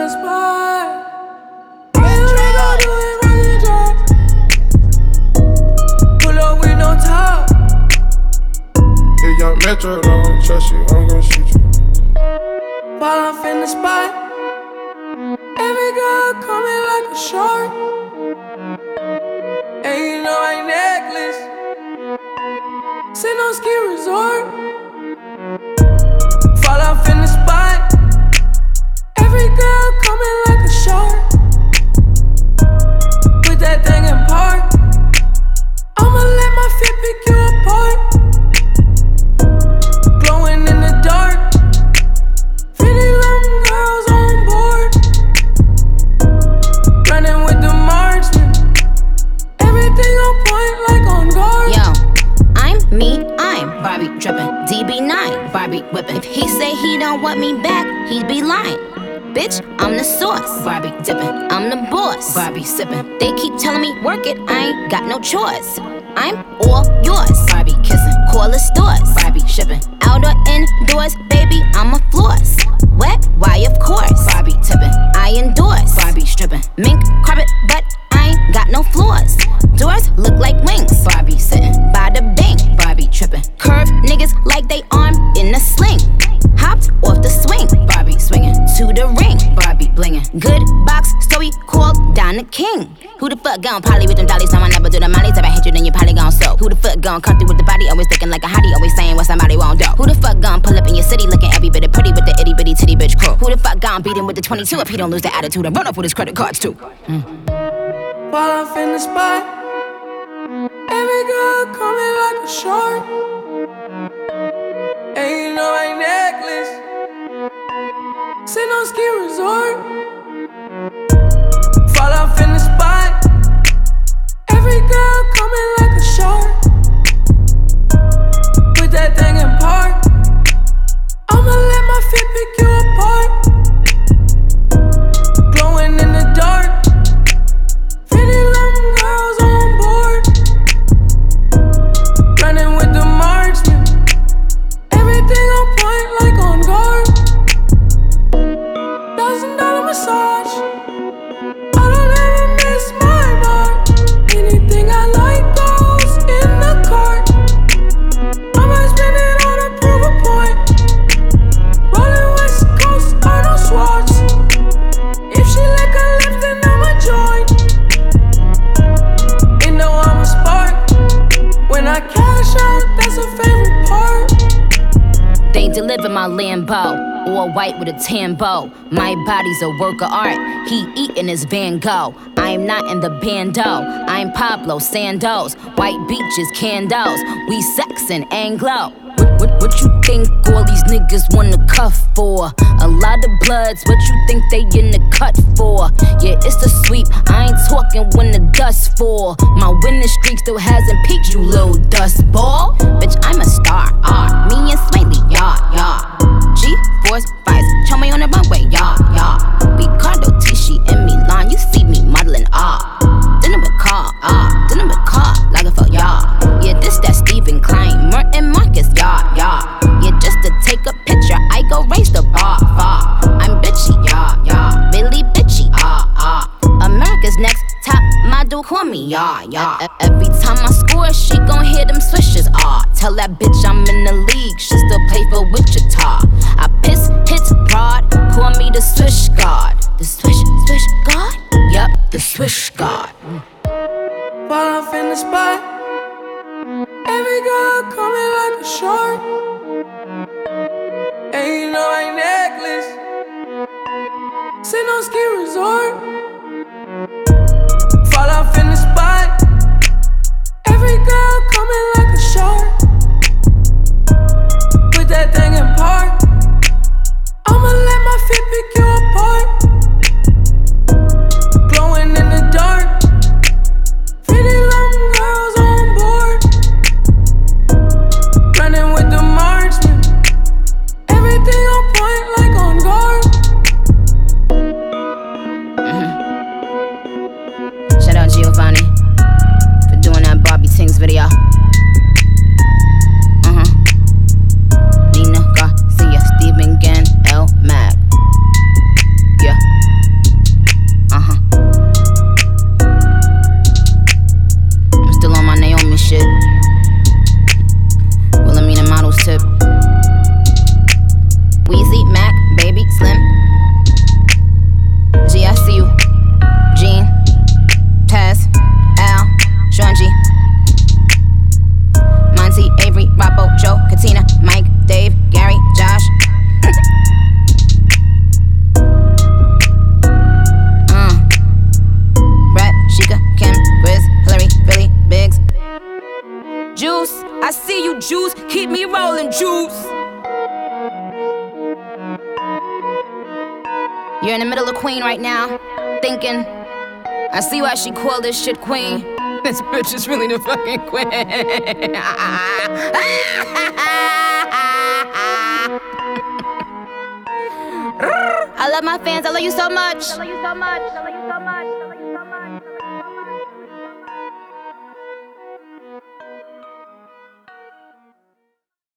the spot. When we gon' do it, run the drop. Pull up with no top. If young Metro don't trust you, I'm gon' shoot you. While I'm in the spot, every girl coming like a shark. And you know I necklace, sit on ski resort. Fall off in the spot, every girl coming like a shark. Put that thing in park, I'ma let my feet pick you apart. Glowing in the dark, pretty long girls on board. Running with the marksman, everything on point like on guard. Yo, I'm me, I'm Barbie drippin', DB9, Barbie whippin'. If he say he don't want me back, he'd be lying. Bitch, I'm the sauce, Barbie dippin'. I'm the boss, Barbie sippin'. They keep telling me work it, I ain't got no choice. I'm all yours, Barbie kissin'. Call the stores, Barbie shippin'. Out or indoors, baby, I'm a floss. Wet, why of course, Barbie tippin'. I endorse, Barbie strippin'. Mink carpet, but I ain't got no floors. Doors look like wings, Barbie sittin'. By the bank, Barbie trippin'. Curve niggas like they arm in a sling. Hopped off the swing, Barbie swinging to the ring, Barbie blingin'. Good box, so we called Don the King. Who the fuck gon' poly with them dollies? No, I never do the mollies. If I hit you, then you probably gon' soak. Who the fuck gon' come through with the body? Always thinking like a hottie, always saying what somebody won't do. Who the fuck gon' pull up in your city looking every bit of pretty with the itty bitty titty bitch crew? Who the fuck gon' beat him with the 22 if he don't lose the attitude and run off with his credit cards too? While I'm in the spot, every girl coming like a shark. And you know I necklace, sit on ski resort. Fall off in the spot, every girl coming like a shark. Put that thing in park, I'ma let my feet pick you apart. Glowing in the dark, pretty long girls on board. Running with the marksman, everything on point like on guard. $1,000 massage, I don't ever miss my mark. Anything I like goes in the cart. I might spend it on a prove a point. Rolling West Coast, Arnold Schwartz. If she lick her lips, then I'ma join. You know I'm a spark. When I cash out, that's a favorite part. They deliver my Lambo, all white with a tan bow. My body's a work of art, he eatin' his Van Gogh. I'm not in the bando, I'm Pablo Sandoz. White beaches, candles, we sexin' Anglo. What you think all these niggas wanna cuff for? A lot of bloods, what you think they in the cut for? Yeah, it's a sweep, I ain't talking when the dust fall. My winning streak still hasn't peaked, you little dust ball. Bitch, I'm a star, me and Smiley, yeah. G-Force Vice, show me on the runway, yeah. Ricardo Tisci in Milan, you see me modeling, Dinner with Carl, like a fuck, yeah, this that Stephen Klein, Merton Marcus, yeah, just to take a picture, I go raise the bar, I'm bitchy, yeah, really bitchy, America's next top model, call me, yeah. Every time I score, she gon' hear them swishes, tell that bitch I'm in the league, she still play for Wichita. I piss, hits, broad, call me the swish guard. The swish guard? Yup, the swish guard. While I'm in the spot, every girl coming like a shark. And you know I necklace, sit on ski resort. Fall off in the spot, every girl coming like a shark. Put that thing in park, I'ma let my feet pick you apart. Glowing in the dark, pretty long girls on board. Running with the marksman, everything on point You're in the middle of Queen right now, thinking, I see why she called this shit Queen. This bitch is really the fucking queen. I love my fans, I love you so much. I love you so much. I love you so much. I love you so much.